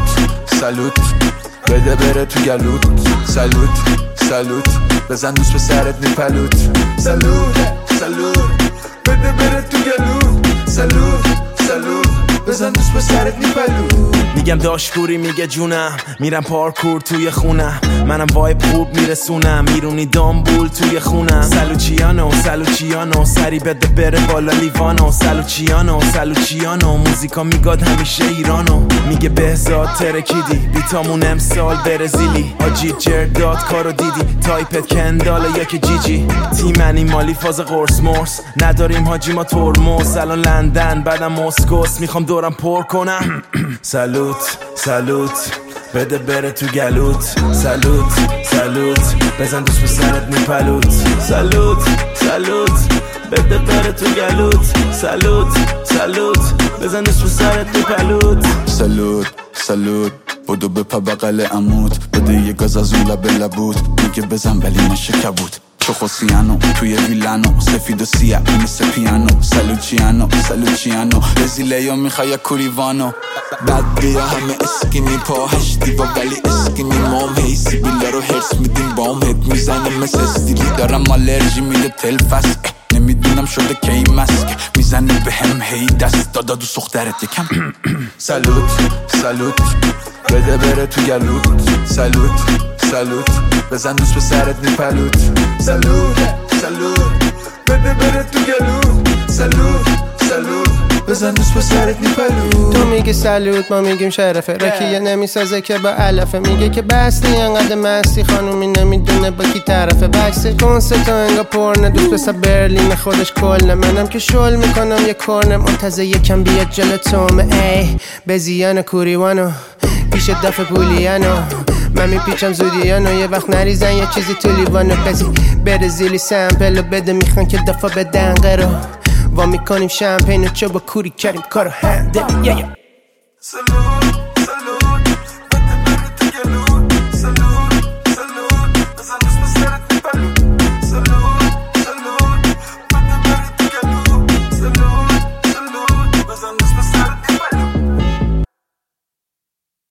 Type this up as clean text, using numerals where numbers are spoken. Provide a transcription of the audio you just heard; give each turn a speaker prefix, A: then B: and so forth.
A: سالوت بده بره تو گلوت سالوت بزن دوست به سرت میپلوت سالوت بده بره تو گلوت سالوت بزن دوست به سرت میپلوت.
B: میگم داشکوری میگه جونم، میرم پارکور توی خونم، منم وایب خوب میرسونم، میرونی دامبول توی خونم. سالوچیانو سری بده بره بالا لیوانو. سالوچیانو موزیکا میگاد همیشه ایرانو. میگه بهزاد ترکیدی بیتامون امسال برزیلی. آجی جرداد کارو دیدی تایپت کندالا یا که جیجی. تیمنی مالی فاز قرص مرس نداریم حاجی ما ترمز. الان لندن بعدم مسکوس میخوام دورم پر کنم. سالوت بده بره تو گلوت. سالوت بزن دوست به سرت میپلوت. سالوت بده بره تو گلوت. سالوت بزن دوست به سرت میپلوت.
A: سالوت بدو بپا بغل عمود. بده یه گاز از اون لب لبود. میگه بزن ولی نشه کبود. چوخوسیانو توی ویلانو سفید و سیاه مثل پیانو. سالوچیانو رزیلیو میخوای یا کوریوانو. بعد بیا همه اسکینی پا هشتیوا ولی اسکینی مام. هی سیبیلا رو هرس میدیم بام. هد میزنه مثل استیلی دارم آلرژی میده تلفس. نمیدونم شده کی مسک میزنه به هم. هی دست دادا دو سخترت یکم. سالوت بده بره تو گلوت. سالوت بزن دوست به سرت میپلوت. سالوت بده بره تو گلوت. سالوت بزن دوست به سرت میپلوت.
C: تو میگی سالوت ما میگیم شرفه. رکیه نمیسازه که با علفه. میگه که بستی انقدر مستی خانومی نمیدونه با کی طرفه. بکسه کنسه تو انگا پرنه. دوست پسر برلین خودش کله. منم که شل میکنم یه کرنه. منتظر یکم بیاد جلوتومه. ای بزیانو کوریوانو پیش دفع پولیانو. من میپیچم زودیانو. یه وقت نریزن یه چیزی تو لیوانو. بده زیلی سمپلو بده میخوان که دفع بدن قرو. وا میکنیم شمپین و چوبا کوری کریم کارو هنده.
A: سالوت